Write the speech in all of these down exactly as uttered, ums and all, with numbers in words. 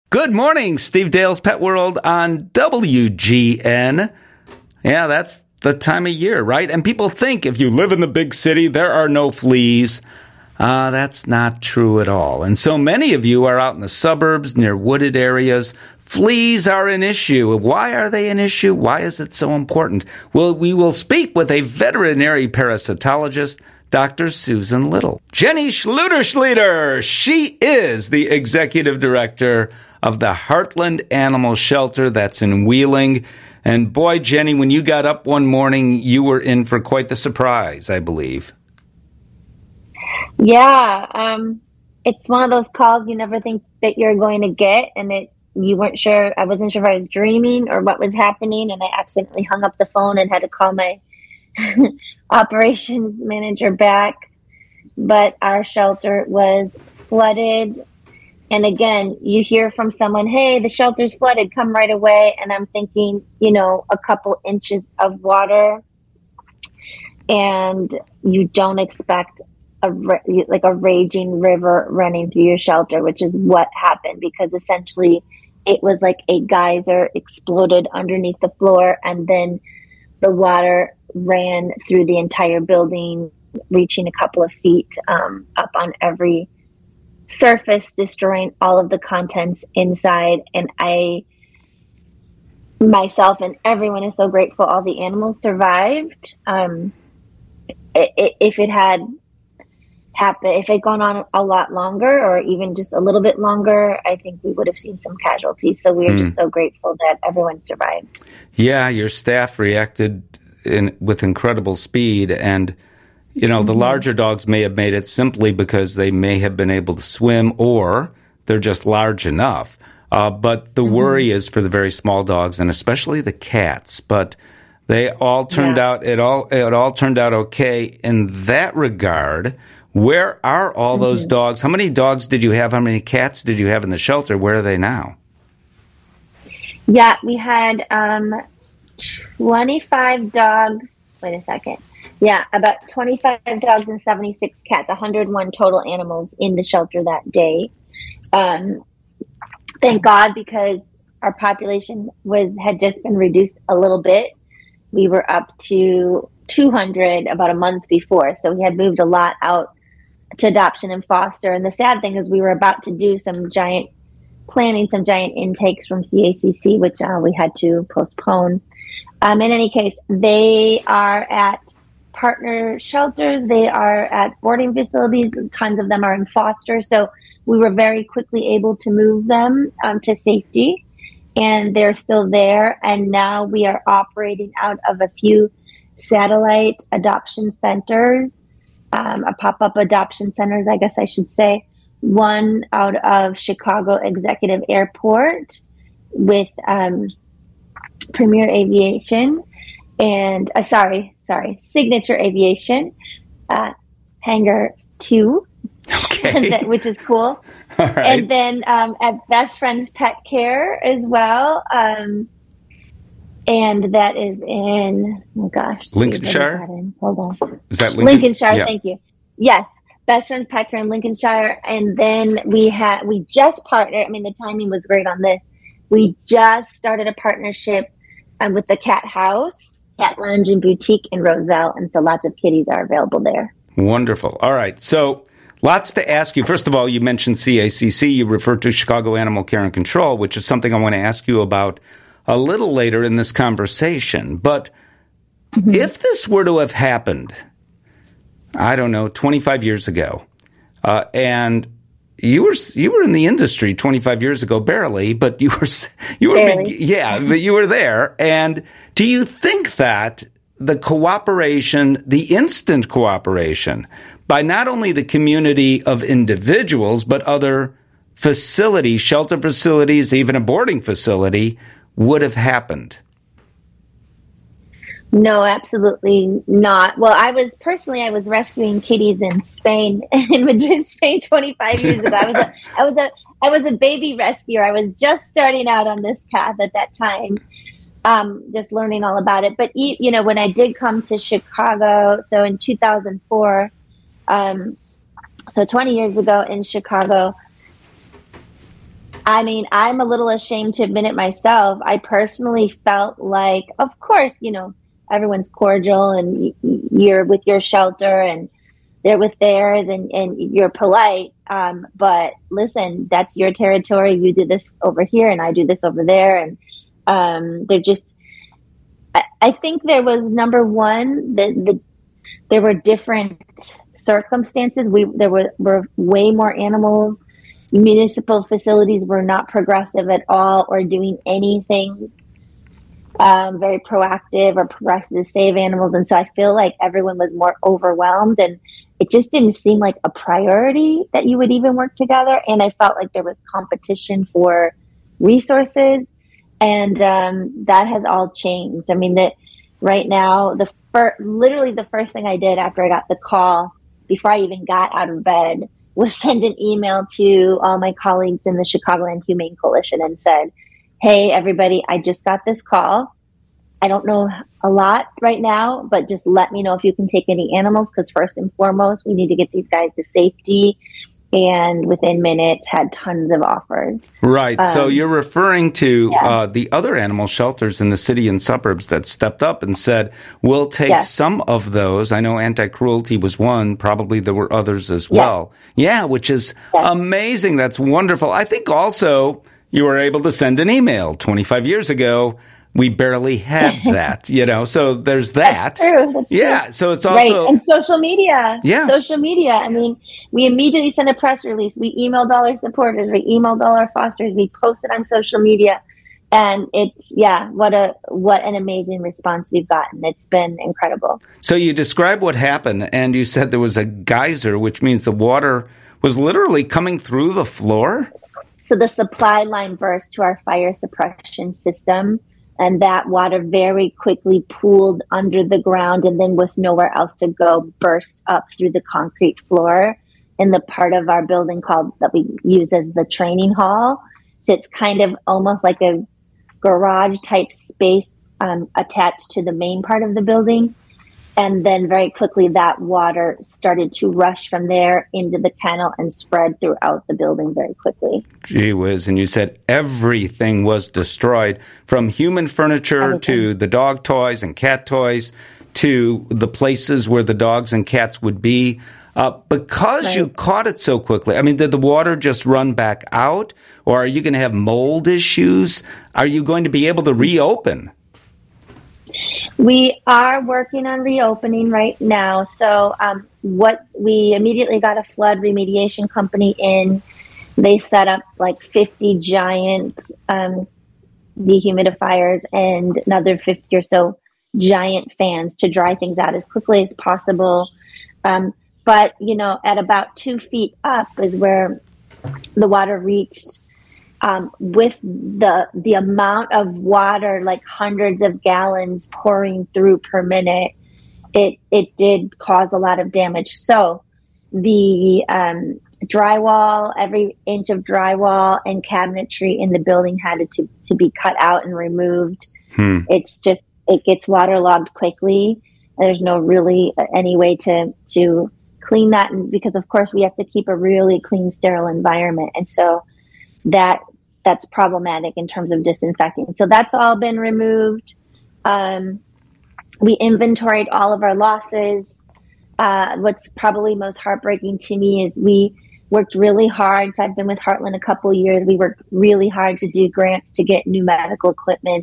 Good morning, Steve Dale's Pet World on W G N. Yeah, that's the time of year, right? And people think if you live in the big city, there are no fleas. Uh, that's not true at all. And so many of you are out in the suburbs, near wooded areas. Fleas are an issue. Why are they an issue? Why is it so important? Well, we will speak with a veterinary parasitologist, Doctor Susan Little. Jenny Schluter-Schluter. She is the executive director of the Heartland Animal Shelter that's in Wheeling. And boy, Jenny, when you got up one morning, you were in for quite the surprise, I believe. Yeah, um, it's one of those calls you never think that you're going to get, and it you weren't sure. I wasn't sure if I was dreaming or what was happening, and I accidentally hung up the phone and had to call my operations manager back. But our shelter was flooded. And again, you hear from someone, hey, the shelter's flooded, come right away. And I'm thinking, you know, a couple inches of water, and you don't expect a like a raging river running through your shelter, which is what happened, because essentially it was like a geyser exploded underneath the floor, and then the water ran through the entire building, reaching a couple of feet um, up on every surface, destroying all of the contents inside. And I myself and everyone is so grateful all the animals survived. Um, if it had happened, if it had gone on a lot longer or even just a little bit longer, I think we would have seen some casualties. So we are mm. just so grateful that everyone survived. Yeah, your staff reacted in, with incredible speed. And, you know, mm-hmm. the larger dogs may have made it simply because they may have been able to swim, or they're just large enough. Uh, but the mm-hmm. worry is for the very small dogs, and especially the cats. But they all turned yeah. out, it all, it all turned out okay in that regard. Where are all mm-hmm. those dogs? How many dogs did you have? How many cats did you have in the shelter? Where are they now? Yeah, we had um, twenty-five dogs. Wait a second. Yeah, about twenty-five dogs and seventy-six cats, one hundred one total animals in the shelter that day. Um, thank God, because our population was had just been reduced a little bit. We were up to two hundred about a month before, so we had moved a lot out to adoption and foster. And the sad thing is we were about to do some giant, planning some giant intakes from C A C C, which uh, we had to postpone. Um, in any case, they are at partner shelters. They are at boarding facilities. Tons of them are in foster. So we were very quickly able to move them um, to safety, and they're still there. And now we are operating out of a few satellite adoption centers, um, a pop-up adoption centers, I guess I should say. One out of Chicago Executive Airport with um, Premier Aviation and, uh, sorry, sorry, Signature Aviation, uh, Hangar two, okay. which is cool. Right. And then um, at Best Friends Pet Care as well. Um, and that is in, oh gosh. Lincolnshire? Hold on. Is that Lincoln? Lincolnshire, yeah. Thank you. Yes. Best Friends Pet Care in Lincolnshire. And then we had, we just partnered, I mean, the timing was great on this. We just started a partnership um, with the Cat House, Cat Lounge and Boutique in Roselle. And so lots of kitties are available there. Wonderful. All right. So lots to ask you. First of all, you mentioned C A C C. You referred to Chicago Animal Care and Control, which is something I want to ask you about a little later in this conversation. But mm-hmm. if this were to have happened, I don't know, twenty-five years ago, uh, and you were you were in the industry twenty-five years ago, barely, but you were you were barely. Big, yeah, but you were there. And do you think that the cooperation, the instant cooperation by not only the community of individuals, but other facilities, shelter facilities, even a boarding facility, would have happened? No, absolutely not. Well, I was personally, I was rescuing kitties in Spain, in Madrid, Spain, twenty-five years ago. I was a, I was a, I was a baby rescuer. I was just starting out on this path at that time, um, just learning all about it. But you know, when I did come to Chicago, so in two thousand four, um, so twenty years ago in Chicago, I mean, I'm a little ashamed to admit it myself. I personally felt like, of course, you know, everyone's cordial and you're with your shelter and they're with theirs and, and you're polite. Um, but listen, that's your territory. You do this over here and I do this over there. And um, they're just, I, I think there was number one, the, the there were different circumstances. We There were, were way more animals. Municipal facilities were not progressive at all or doing anything um, very proactive or progressive to save animals. And so I feel like everyone was more overwhelmed and it just didn't seem like a priority that you would even work together. And I felt like there was competition for resources and um, that has all changed. I mean, that right now, the fir- literally the first thing I did after I got the call, before I even got out of bed, was send an email to all my colleagues in the Chicagoland Humane Coalition and said, hey, everybody, I just got this call. I don't know a lot right now, but just let me know if you can take any animals, because first and foremost, we need to get these guys to safety. And within minutes, had tons of offers. Right. Um, so you're referring to yeah. uh, the other animal shelters in the city and suburbs that stepped up and said, we'll take yes. some of those. I know anti-cruelty was one. Probably there were others as well. Yes. Yeah, which is yes. amazing. That's wonderful. I think also you were able to send an email twenty-five years ago. We barely had that, you know, so there's that. That's true. That's yeah. True. So it's also. Right. And social media. Yeah. Social media. I mean, we immediately sent a press release. We emailed all our supporters. We emailed all our fosters. We posted on social media. And it's, yeah, what a, what an amazing response we've gotten. It's been incredible. So you described what happened and you said there was a geyser, which means the water was literally coming through the floor. So the supply line burst to our fire suppression system. And that water very quickly pooled under the ground and then with nowhere else to go, burst up through the concrete floor in the part of our building called that we use as the training hall. So it's kind of almost like a garage type space um, attached to the main part of the building. And then very quickly that water started to rush from there into the kennel and spread throughout the building very quickly. Gee whiz. And you said everything was destroyed, from human furniture everything. to the dog toys and cat toys to the places where the dogs and cats would be. Uh, because right. you caught it so quickly, I mean, did the water just run back out? Or are you going to have mold issues? Are you going to be able to reopen? We are working on reopening right now. So um, what we immediately got a flood remediation company in. They set up like fifty giant um, dehumidifiers and another fifty or so giant fans to dry things out as quickly as possible. Um, but, you know, at about two feet up is where the water reached. Um, with the the amount of water, like hundreds of gallons pouring through per minute, it it did cause a lot of damage. So the um, drywall, every inch of drywall and cabinetry in the building had to to be cut out and removed. Hmm. It's just it gets waterlogged quickly. There's no really any way to to clean that, and because of course we have to keep a really clean, sterile environment, and so that that's problematic in terms of disinfecting. So that's all been removed. Um, we inventoried all of our losses. Uh, what's probably most heartbreaking to me is we worked really hard. So I've been with Heartland a couple of years. We worked really hard to do grants to get new medical equipment,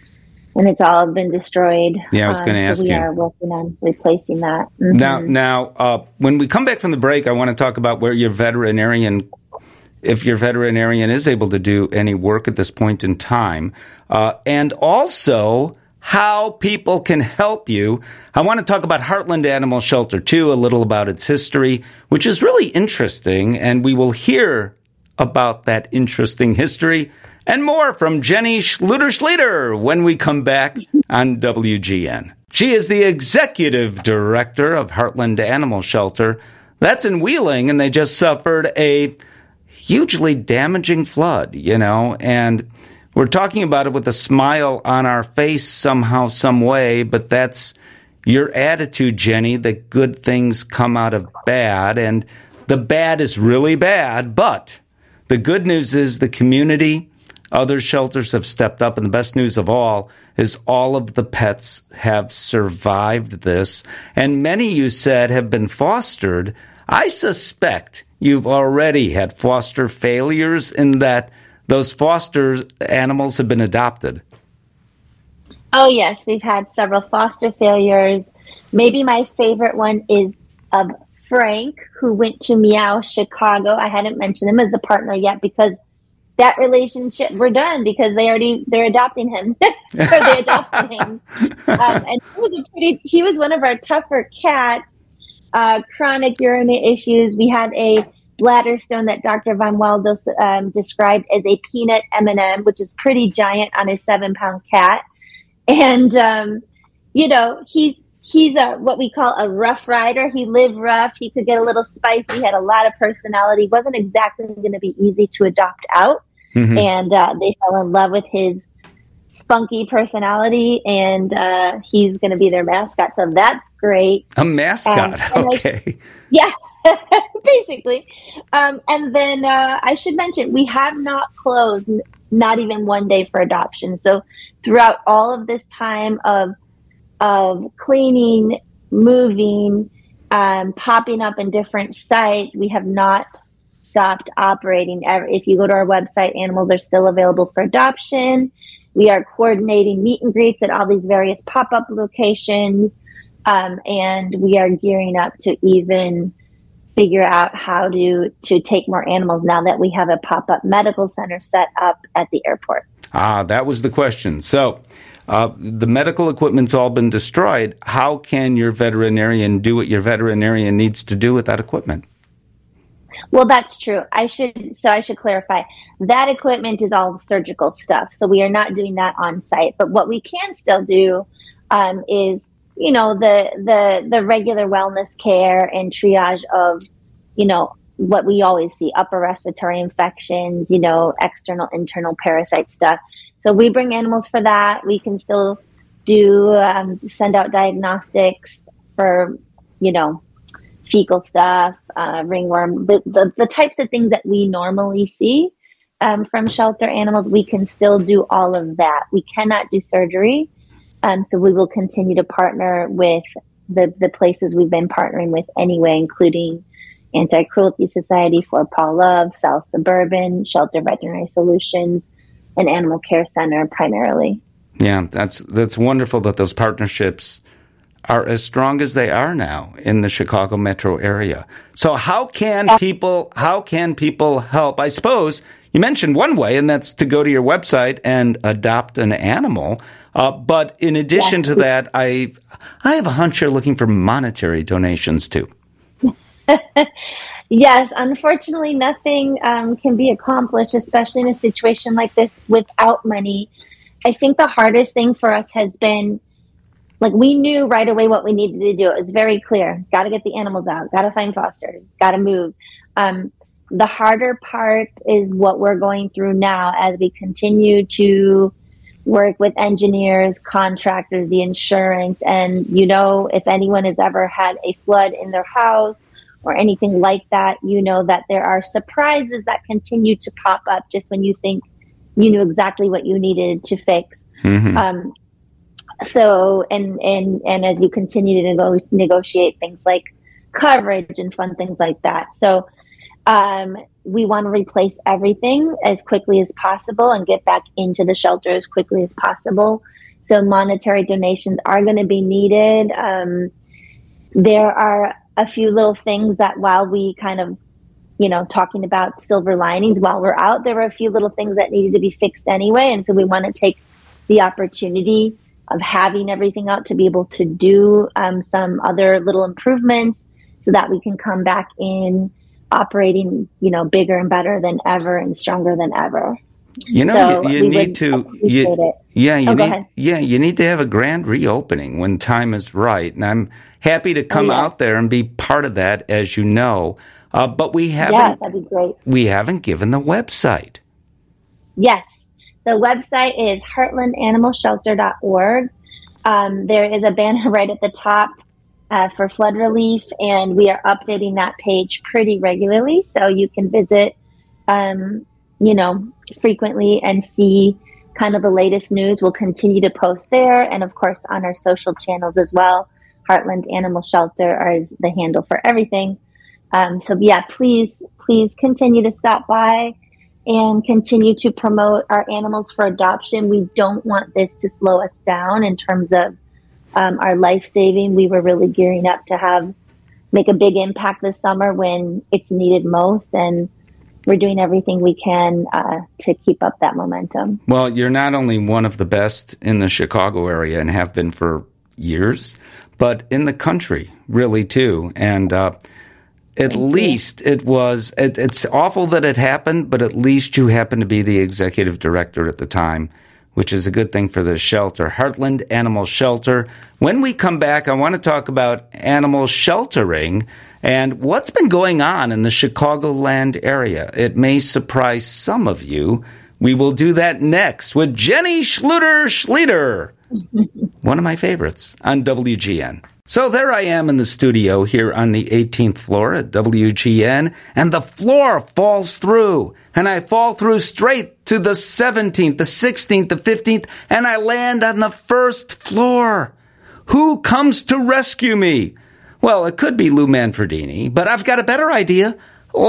and it's all been destroyed. Yeah, I was going to um, ask so we you. We are working on replacing that. Mm-hmm. Now, now, uh, when we come back from the break, I want to talk about where your veterinarian, if your veterinarian is able to do any work at this point in time, uh, and also how people can help you. I want to talk about Heartland Animal Shelter, too, a little about its history, which is really interesting, and we will hear about that interesting history and more from Jenny Schluter-Schleter when we come back on W G N. She is the executive director of Heartland Animal Shelter. That's in Wheeling, and they just suffered a hugely damaging flood, you know, and we're talking about it with a smile on our face somehow, some way, but that's your attitude, Jenny, that good things come out of bad, and the bad is really bad, but The good news is the community, other shelters have stepped up, and the best news of all is all of the pets have survived this, and many, you said, have been fostered. I suspect you've already had foster failures in that those foster animals have been adopted. Oh, yes. We've had several foster failures. Maybe my favorite one is of Frank, who went to Meow Chicago. I hadn't mentioned him as a partner yet because that relationship, we're done because they already, they're adopting him. or they adopted him. Um, and he was, a pretty, he was one of our tougher cats, uh, chronic urinary issues. We had a bladder stone that Doctor Von Waldo um, described as a peanut M and M, which is pretty giant on a seven pound cat. And, um, you know, he's, he's a, what we call a rough rider. He lived rough. He could get a little spicy. He had a lot of personality. Wasn't exactly going to be easy to adopt out. Mm-hmm. And, uh, they fell in love with his spunky personality, and, uh, he's going to be their mascot. So that's great. A mascot. Um, okay. I, yeah. Basically. Um, and then uh, I should mention, we have not closed, n- not even one day for adoption. So throughout all of this time of of cleaning, moving, um, popping up in different sites, we have not stopped operating. If you go to our website, animals are still available for adoption. We are coordinating meet and greets at all these various pop-up locations. Um, and we are gearing up to even figure out how to to take more animals now that we have a pop-up medical center set up at the airport. Ah, that was the question. So uh, the medical equipment's all been destroyed. How can your veterinarian do what your veterinarian needs to do with that equipment? Well, that's true. I should so I should clarify. That equipment is all surgical stuff. So we are not doing that on site. But what we can still do um, is you know, the, the, the regular wellness care and triage of, you know, what we always see, upper respiratory infections, you know, external, internal parasite stuff. So we bring animals for that. We can still do, um, send out diagnostics for, you know, fecal stuff, uh, ringworm, the, the, the types of things that we normally see, um, from shelter animals. We can still do all of that. We cannot do surgery. Um, so we will continue to partner with the, the places we've been partnering with anyway, including Anti-Cruelty Society, Fort Paul Love, South Suburban, Shelter Veterinary Solutions, and Animal Care Center primarily. Yeah, that's that's wonderful that those partnerships are as strong as they are now in the Chicago metro area. So how can people how can people help? I suppose you mentioned one way, and that's to go to your website and adopt an animal. Uh, but in addition to that, I I have a hunch you're looking for monetary donations too. Yes, unfortunately, nothing um, can be accomplished, especially in a situation like this, without money. I think the hardest thing for us has been, like, we knew right away what we needed to do. It was very clear. Got to get the animals out. Got to find fosters. Got to move. Um, the harder part is what we're going through now as we continue to work with engineers, contractors, the insurance. And, you know, if anyone has ever had a flood in their house or anything like that, you know that there are surprises that continue to pop up just when you think you knew exactly what you needed to fix. Mm-hmm. Um, so, and, and, and as you continue to nego- negotiate things like coverage and fun things like that. So, um, we want to replace everything as quickly as possible and get back into the shelter as quickly as possible. So monetary donations are going to be needed. Um, there are a few little things that while we kind of, you know, talking about silver linings while we're out, there were a few little things that needed to be fixed anyway. And so we want to take the opportunity of having everything out to be able to do um, some other little improvements so that we can come back in operating, you know, bigger and better than ever and stronger than ever. You know, so you, you need to, you, yeah, you oh, need, yeah, you need to have a grand reopening when time is right. And I'm happy to come oh, yeah. out there and be part of that, as you know. Uh, but we haven't, yeah, that'd be great. We haven't given the website. Yes. The website is heartland animal shelter dot org. Um, there is a banner right at the top uh, for flood relief, and we are updating that page pretty regularly. So you can visit um, you know, frequently and see kind of the latest news, we'll continue to post there. And of course, on our social channels as well. Heartland Animal Shelter is the handle for everything. Um, so yeah, please, please continue to stop by and continue to promote our animals for adoption. We don't want this to slow us down in terms of um, our life saving. We were really gearing up to have make a big impact this summer when it's needed most, and we're doing everything we can uh, to keep up that momentum. Well, you're not only one of the best in the Chicago area and have been for years, but in the country, really, too. And uh, at Thank least you. it was, it, it's awful that it happened, but at least you happened to be the executive director at the time, which is a good thing for the shelter, Heartland Animal Shelter. When we come back, I want to talk about animal sheltering and what's been going on in the Chicagoland area. It may surprise some of you. We will do that next with Jenny Schluter-Schleter, one of my favorites on W G N. So there I am in the studio here on the eighteenth floor at W G N, and the floor falls through, and I fall through straight to the seventeenth, the sixteenth, the fifteenth, and I land on the first floor. Who comes to rescue me? Well, it could be Lou Manfredini, but I've got a better idea.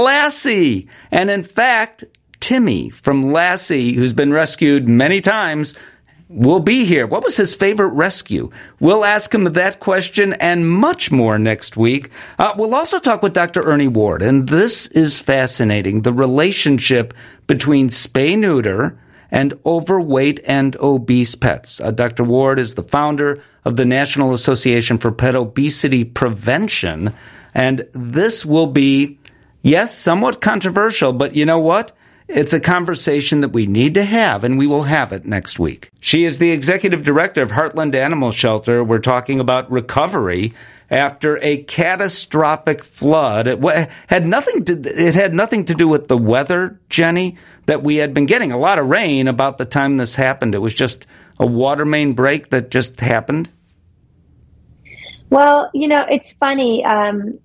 Lassie. And in fact, Timmy from Lassie, who's been rescued many times, will be here. What was his favorite rescue? We'll ask him that question and much more next week. Uh, we'll also talk with Doctor Ernie Ward, and this is fascinating, the relationship between spay-neuter and overweight and obese pets. Uh, Doctor Ward is the founder of the National Association for Pet Obesity Prevention, and this will be, yes, somewhat controversial, but you know what? It's a conversation that we need to have, and we will have it next week. She is the executive director of Heartland Animal Shelter. We're talking about recovery after a catastrophic flood. It had nothing to, it had nothing to do with the weather, Jenny, that we had been getting. A lot of rain about the time this happened. It was just a water main break that just happened. Well, you know, it's funny. Um,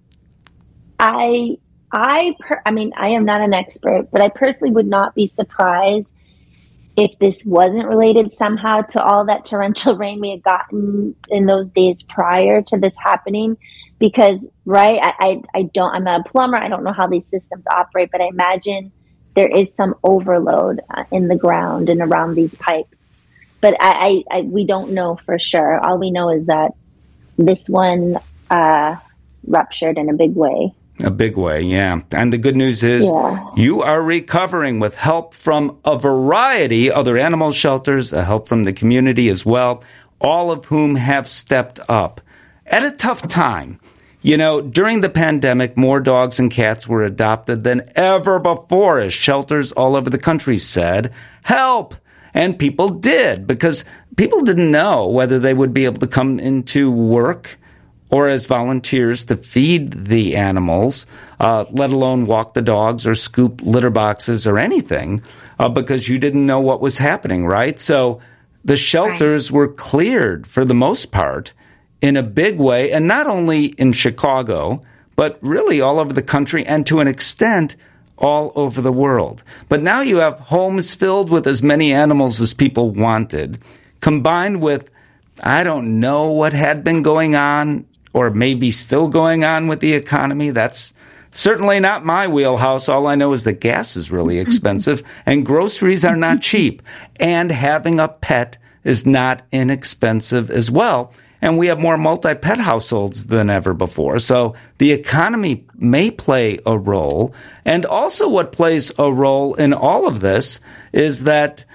I... I, per- I mean, I am not an expert, but I personally would not be surprised if this wasn't related somehow to all that torrential rain we had gotten in those days prior to this happening. Because, right, I, I, I don't, I'm not a plumber. I don't know how these systems operate, but I imagine there is some overload uh, in the ground and around these pipes. But I, I, I, we don't know for sure. All we know is that this one uh, ruptured in a big way. A big way, yeah. And the good news is yeah. you are recovering with help from a variety of other animal shelters, uh, help from the community as well, all of whom have stepped up at a tough time. You know, during the pandemic, more dogs and cats were adopted than ever before, as shelters all over the country said, help! And people did, because people didn't know whether they would be able to come into work or as volunteers to feed the animals, uh, let alone walk the dogs or scoop litter boxes or anything, uh, because you didn't know what was happening, right? So the shelters right. were cleared for the most part in a big way, and not only in Chicago, but really all over the country and to an extent all over the world. But now you have homes filled with as many animals as people wanted, combined with, I don't know what had been going on or maybe still going on with the economy. That's certainly not my wheelhouse. All I know is that gas is really expensive and groceries are not cheap. And having a pet is not inexpensive as well. And we have more multi-pet households than ever before. So the economy may play a role. And also what plays a role in all of this is that,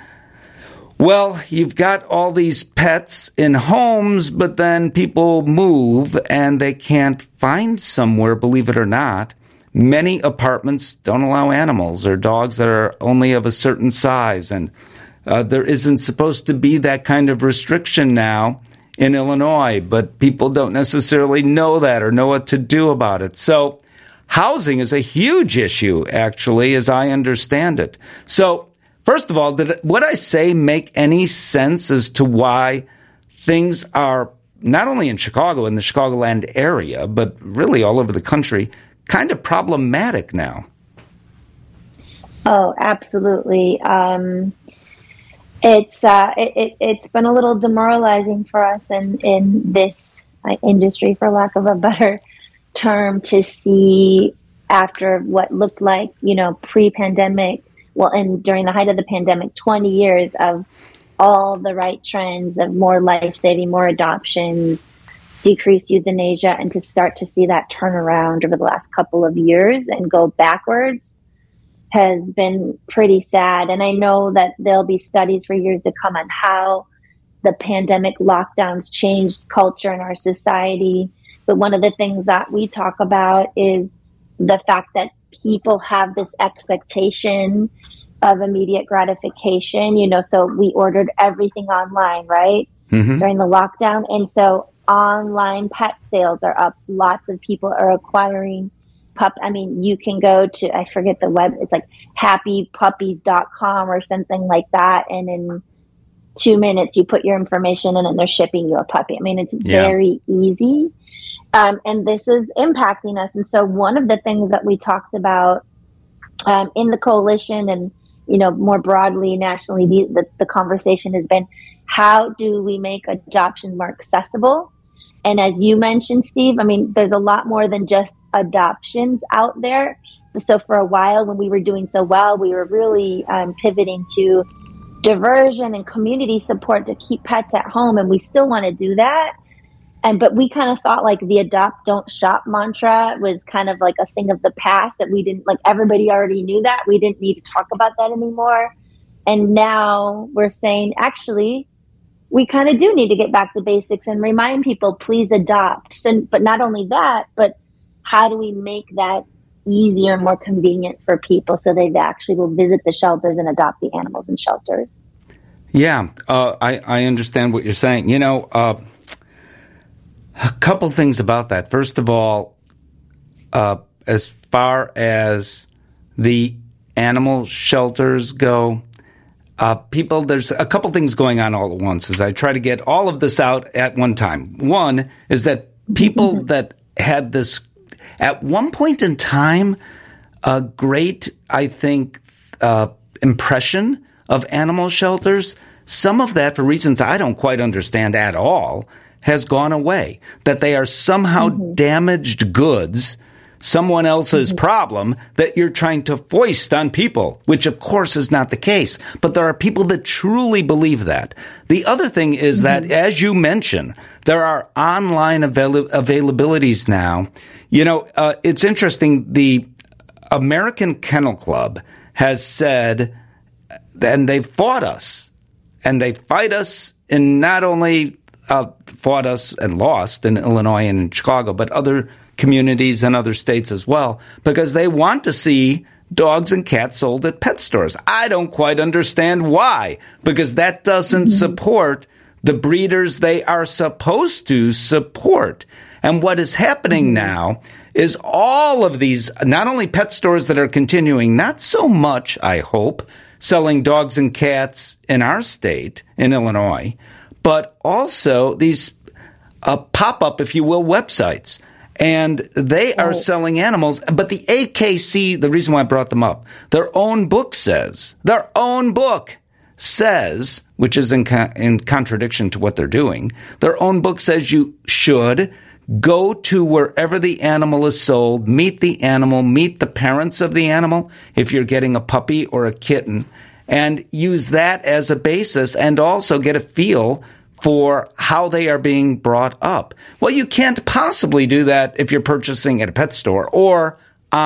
well, you've got all these pets in homes, but then people move and they can't find somewhere, believe it or not. Many apartments don't allow animals or dogs that are only of a certain size. And uh, there isn't supposed to be that kind of restriction now in Illinois, but people don't necessarily know that or know what to do about it. So housing is a huge issue, actually, as I understand it. So first of all, did what I say make any sense as to why things are, not only in Chicago, in the Chicagoland area, but really all over the country, kind of problematic now? Oh, absolutely. Um, it's uh, it, it, it's been a little demoralizing for us in in this uh, industry, for lack of a better term, to see after what looked like, you know, pre-pandemic, well, and during the height of the pandemic, twenty years of all the right trends of more life-saving, more adoptions, decreased euthanasia, and to start to see that turn around over the last couple of years and go backwards has been pretty sad. And I know that there'll be studies for years to come on how the pandemic lockdowns changed culture in our society. But one of the things that we talk about is the fact that people have this expectation of immediate gratification, you know, so we ordered everything online, right? Mm-hmm. During the lockdown. And so online pet sales are up. Lots of people are acquiring pup. I mean, you can go to, I forget the web, it's like happy puppies dot com or something like that. And in two minutes, you put your information in and they're shipping you a puppy. I mean, it's yeah. very easy. Um, and this is impacting us. And so one of the things that we talked about um, in the coalition and, you know, more broadly, nationally, the, the, the conversation has been, how do we make adoption more accessible? And as you mentioned, Steve, I mean, there's a lot more than just adoptions out there. So for a while, when we were doing so well, we were really um, pivoting to diversion and community support to keep pets at home. And we still want to do that. And but we kind of thought like the adopt, don't shop mantra was kind of like a thing of the past, that we didn't, like, everybody already knew that. We didn't need to talk about that anymore. And now we're saying, actually, we kind of do need to get back to basics and remind people, please adopt. So, but not only that, but how do we make that easier and more convenient for people so they actually will visit the shelters and adopt the animals in shelters? Yeah, uh, I, I understand what you're saying. You know, uh, a couple things about that. First of all, uh, as far as the animal shelters go, uh, people, there's a couple things going on all at once as I try to get all of this out at one time. One is that people mm-hmm. that had this, at one point in time, a great, I think, uh, impression of animal shelters, some of that, for reasons I don't quite understand at all, has gone away. That they are somehow mm-hmm. damaged goods, someone else's mm-hmm. problem that you're trying to foist on people, which of course is not the case. But there are people that truly believe that. The other thing is mm-hmm. that, as you mentioned, there are online avail- availabilities now. You know, uh, it's interesting. The American Kennel Club has said, and they fought us, and they fight us in not only uh, fought us and lost in Illinois and in Chicago, but other communities and other states as well, because they want to see dogs and cats sold at pet stores. I don't quite understand why, because that doesn't mm-hmm. support the breeders they are supposed to support. And what is happening mm-hmm. now is all of these, not only pet stores that are continuing, not so much, I hope, selling dogs and cats in our state, in Illinois, but also these uh, pop-up, if you will, websites. And they are oh. selling animals. But the A K C, the reason why I brought them up, their own book says, their own book says, which is in, con- in contradiction to what they're doing, their own book says you should go to wherever the animal is sold, meet the animal, meet the parents of the animal, if you're getting a puppy or a kitten, and use that as a basis and also get a feel for how they are being brought up. Well, you can't possibly do that if you're purchasing at a pet store or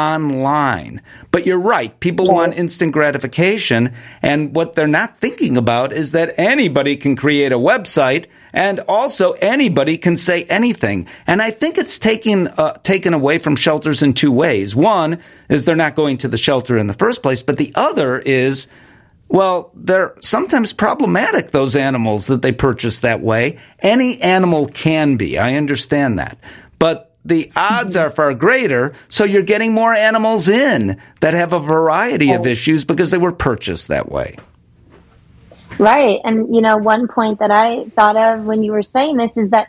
online. But you're right. People want instant gratification. And what they're not thinking about is that anybody can create a website and also anybody can say anything. And I think it's taken, uh, taken away from shelters in two ways. One is they're not going to the shelter in the first place. But the other is, well, they're sometimes problematic, those animals that they purchase that way. Any animal can be. I understand that. But the odds are far greater, so you're getting more animals in that have a variety of issues because they were purchased that way. Right. And, you know, one point that I thought of when you were saying this is that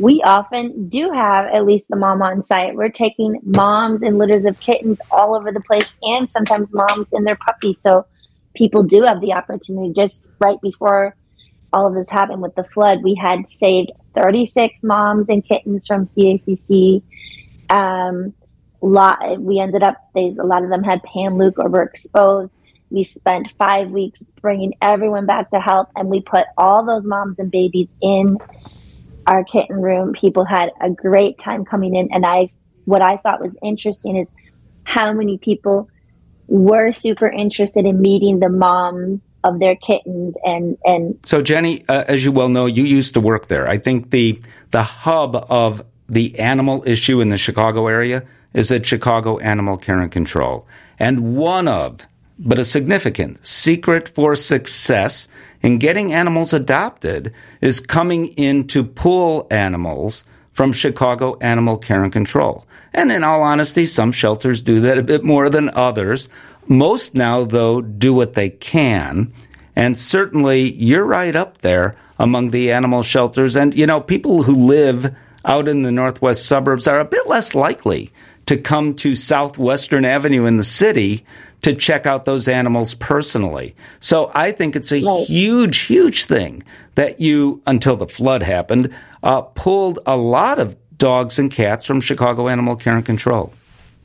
we often do have at least the mom on site. We're taking moms and litters of kittens all over the place, and sometimes moms and their puppies. So people do have the opportunity. Just right before all of this happened with the flood, we had saved thirty-six moms and kittens from C A C C. Um, lot, we ended up, they, a lot of them had pan-luke or were exposed. We spent five weeks bringing everyone back to health, and we put all those moms and babies in our kitten room. People had a great time coming in. And I, what I thought was interesting is how many people were super interested in meeting the mom of their kittens. And, and so Jenny, uh, as you well know, you used to work there. I think the, the hub of the animal issue in the Chicago area is at Chicago Animal Care and Control. And one of, but a significant secret for success in getting animals adopted is coming in to pull animals from Chicago Animal Care and Control. And in all honesty, some shelters do that a bit more than others. Most now, though, do what they can. And certainly you're right up there among the animal shelters. And, you know, people who live out in the northwest suburbs are a bit less likely to come to Southwestern Avenue in the city to check out those animals personally. So I think it's a right. huge, huge thing that you, until the flood happened, uh, pulled a lot of dogs and cats from Chicago Animal Care and Control.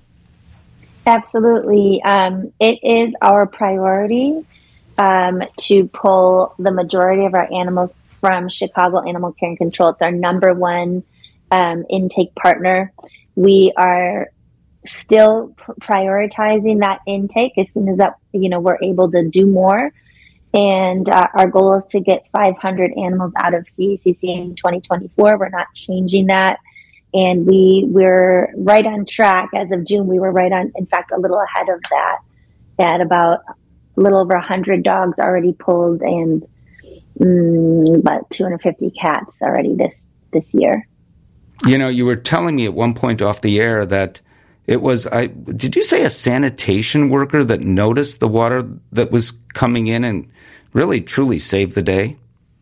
Absolutely. Um, it is our priority um, to pull the majority of our animals from Chicago Animal Care and Control. It's our number one um, intake partner. We are still prioritizing that intake as soon as that, you know, we're able to do more. And uh, our goal is to get five hundred animals out of C A C C in twenty twenty-four. We're not changing that. And we, we're right on track. As of June, we were right on, in fact, a little ahead of that, at about a little over one hundred dogs already pulled and mm, about two hundred fifty cats already this, this year. You know, you were telling me at one point off the air that it was, I did you say a sanitation worker that noticed the water that was coming in and really, truly saved the day?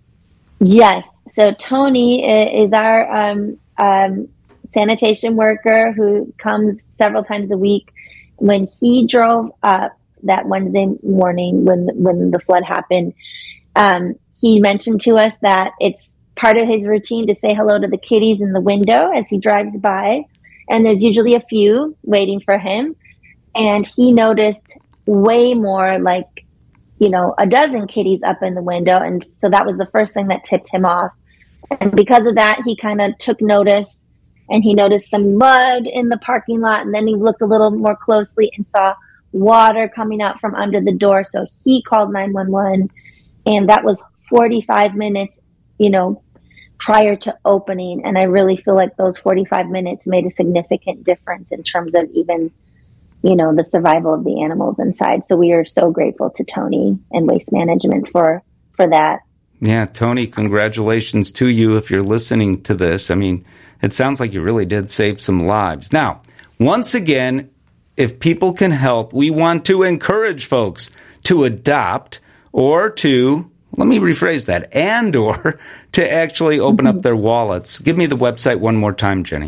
Yes. So Tony is our um, um, sanitation worker who comes several times a week. When he drove up that Wednesday morning when when the flood happened, um, he mentioned to us that it's part of his routine to say hello to the kitties in the window as he drives by. And there's usually a few waiting for him. And he noticed way more, like, you know, a dozen kitties up in the window. And so that was the first thing that tipped him off. And because of that, he kind of took notice, and he noticed some mud in the parking lot. And then he looked a little more closely and saw water coming out from under the door. So he called nine one one, and that was forty-five minutes, you know, prior to opening. And I really feel like those forty-five minutes made a significant difference in terms of even, you know, the survival of the animals inside. So we are so grateful to Tony and Waste Management for, for that. Yeah, Tony, congratulations to you if you're listening to this. I mean, it sounds like you really did save some lives. Now, once again, if people can help, we want to encourage folks to adopt or to, let me rephrase that, and or to actually open mm-hmm. up their wallets. Give me the website one more time, Jenny.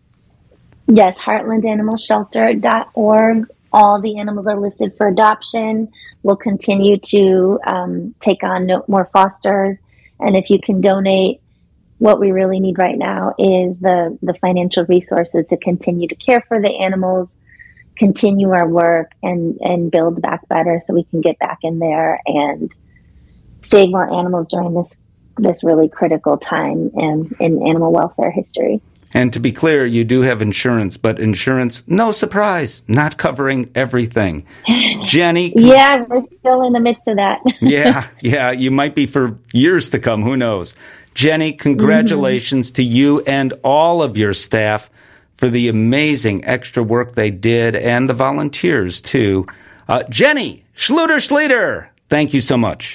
Yes, heartland animal shelter dot org. All the animals are listed for adoption. We'll continue to um, take on no, more fosters. And if you can donate, what we really need right now is the, the financial resources to continue to care for the animals, continue our work, and, and build back better so we can get back in there and save more animals during this this really critical time in, in animal welfare history. And to be clear, you do have insurance, but insurance, no surprise, not covering everything. Jenny? Yeah, we're still in the midst of that. yeah, yeah, you might be for years to come, who knows. Jenny, congratulations mm-hmm. to you and all of your staff for the amazing extra work they did, and the volunteers, too. Uh, Jenny Schluter-Schleter, thank you so much.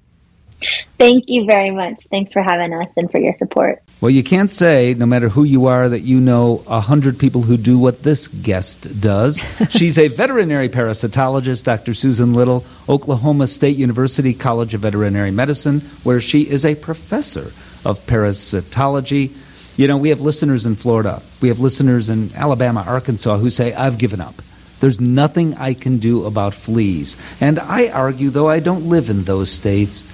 Thank you very much. Thanks for having us and for your support. Well, you can't say, no matter who you are, that you know a hundred people who do what this guest does. She's a veterinary parasitologist, Doctor Susan Little, Oklahoma State University College of Veterinary Medicine, where she is a professor of parasitology. You know, we have listeners in Florida. We have listeners in Alabama, Arkansas who say, I've given up. There's nothing I can do about fleas. And I argue, though I don't live in those states,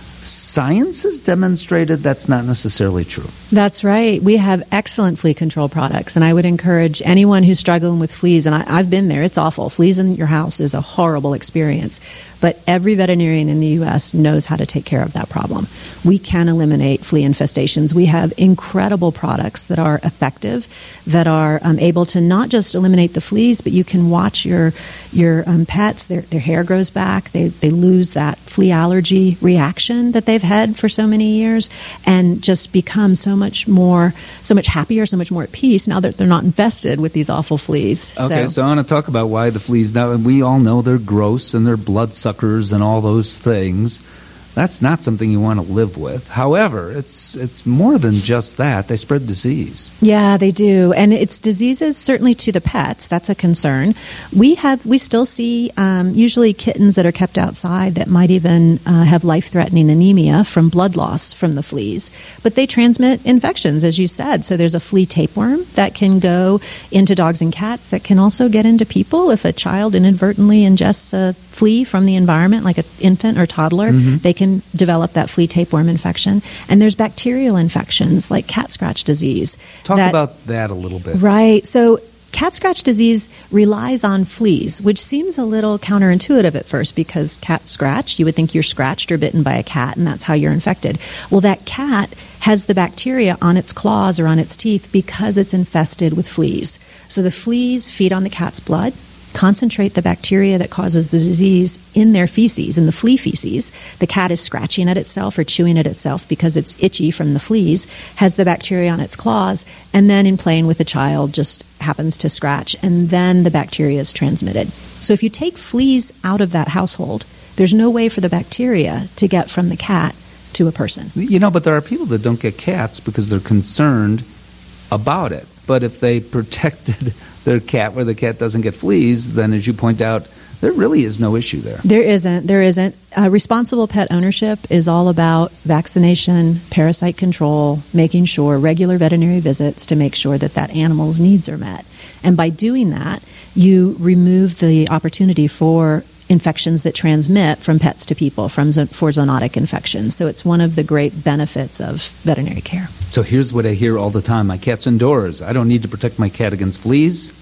science has demonstrated that's not necessarily true. That's right. We have excellent flea control products, and I would encourage anyone who's struggling with fleas, and I, I've been there, it's awful. Fleas in your house is a horrible experience. But every veterinarian in the U S knows how to take care of that problem. We can eliminate flea infestations. We have incredible products that are effective, that are um, able to not just eliminate the fleas, but you can watch your your um, pets, their, their hair grows back, they, they lose that flea allergy reaction that they've had for so many years, and just become so much more, so much happier, so much more at peace now that they're not infested with these awful fleas. Okay, so, so I want to talk about why the fleas, now we all know they're gross and they're bloodsuckers and all those things. That's not something you want to live with. However, it's it's more than just that. They spread disease. Yeah, they do. And it's diseases certainly to the pets. That's a concern. We have we still see um, usually kittens that are kept outside that might even uh, have life-threatening anemia from blood loss from the fleas. But they transmit infections, as you said. So there's a flea tapeworm that can go into dogs and cats that can also get into people if a child inadvertently ingests a flea from the environment, like an infant or toddler. Mm-hmm. They can develop that flea tapeworm infection. And there's bacterial infections like cat scratch disease. Talk that, about that a little bit. Right. So cat scratch disease relies on fleas, which seems a little counterintuitive at first because cat scratch, you would think you're scratched or bitten by a cat and that's how you're infected. Well, that cat has the bacteria on its claws or on its teeth because it's infested with fleas. So the fleas feed on the cat's blood, concentrate the bacteria that causes the disease in their feces, in the flea feces. The cat is scratching at itself or chewing at itself because it's itchy from the fleas, has the bacteria on its claws, and then in playing with the child just happens to scratch, and then the bacteria is transmitted. So if you take fleas out of that household, there's no way for the bacteria to get from the cat to a person. You know, but there are people that don't get cats because they're concerned about it. But if they protected their cat where the cat doesn't get fleas, then as you point out, there really is no issue there. There isn't. There isn't. Uh, responsible pet ownership is all about vaccination, parasite control, making sure regular veterinary visits to make sure that that animal's needs are met. And by doing that, you remove the opportunity for infections that transmit from pets to people, from for zoonotic infections. So it's one of the great benefits of veterinary care. So here's what I hear all the time. My cat's indoors. I don't need to protect my cat against fleas.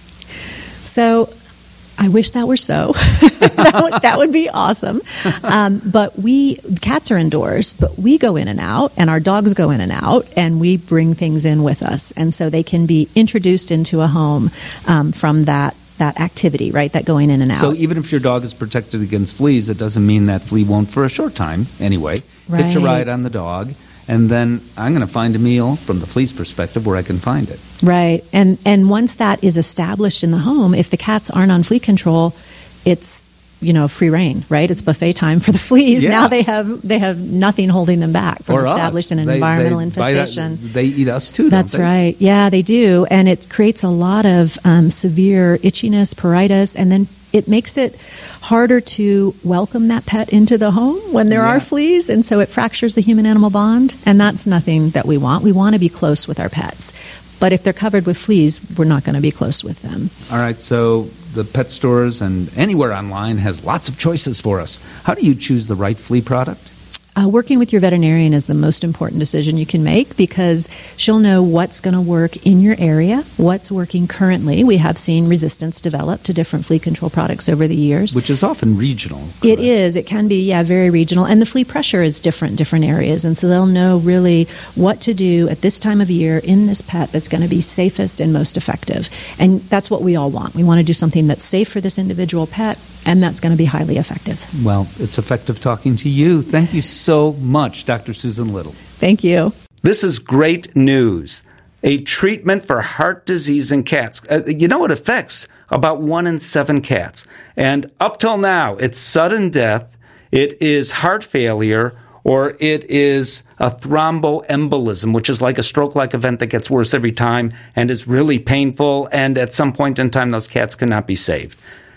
So I wish that were so. that, would, that would be awesome. Um, but we, cats are indoors, but we go in and out, and our dogs go in and out, and we bring things in with us. And so they can be introduced into a home um, from that that activity, right, that going in and out. So even if your dog is protected against fleas, it doesn't mean that flea won't for a short time anyway. Right. Hitch a ride on the dog, and then I'm going to find a meal from the flea's perspective where I can find it. Right. And and once that is established in the home, if the cats aren't on flea control, it's, you know, free reign, right? It's buffet time for the fleas. Yeah. Now they have they have nothing holding them back from or establishing us. an they, environmental they infestation. Bite, they eat us too, That's don't they? right. Yeah, they do. And it creates a lot of um, severe itchiness, pruritus, and then it makes it harder to welcome that pet into the home when there Yeah. are fleas, and so it fractures the human-animal bond, and that's nothing that we want. We want to be close with our pets. But if they're covered with fleas, we're not going to be close with them. All right, so the pet stores and anywhere online has lots of choices for us. How do you choose the right flea product? Uh, working with your veterinarian is the most important decision you can make because she'll know what's going to work in your area, what's working currently. We have seen resistance develop to different flea control products over the years. Which is often regional. It correct? is. It can be, yeah, very regional. And the flea pressure is different in different areas. And so they'll know really what to do at this time of year in this pet that's going to be safest and most effective. And that's what we all want. We want to do something that's safe for this individual pet, and that's going to be highly effective. Well, it's effective talking to you. Thank you so much, Doctor Susan Little. Thank you. This is great news. A treatment for heart disease in cats. Uh, you know, it affects about one in seven cats. And up till now, it's sudden death, it is heart failure, or it is a thromboembolism, which is like a stroke-like event that gets worse every time and is really painful. And at some point in time, those cats cannot be saved.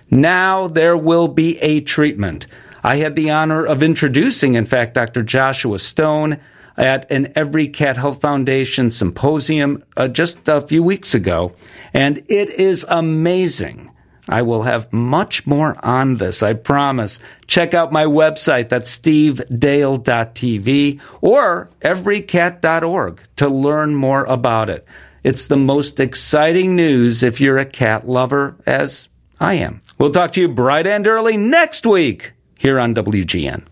Now there will be a treatment. I had the honor of introducing, in fact, Doctor Joshua Stone at an Every Cat Health Foundation symposium uh, just a few weeks ago, and it is amazing. I will have much more on this, I promise. Check out my website, that's steve dale dot t v, or every cat dot org to learn more about it. It's the most exciting news if you're a cat lover, as I am. We'll talk to you bright and early next week here on W G N.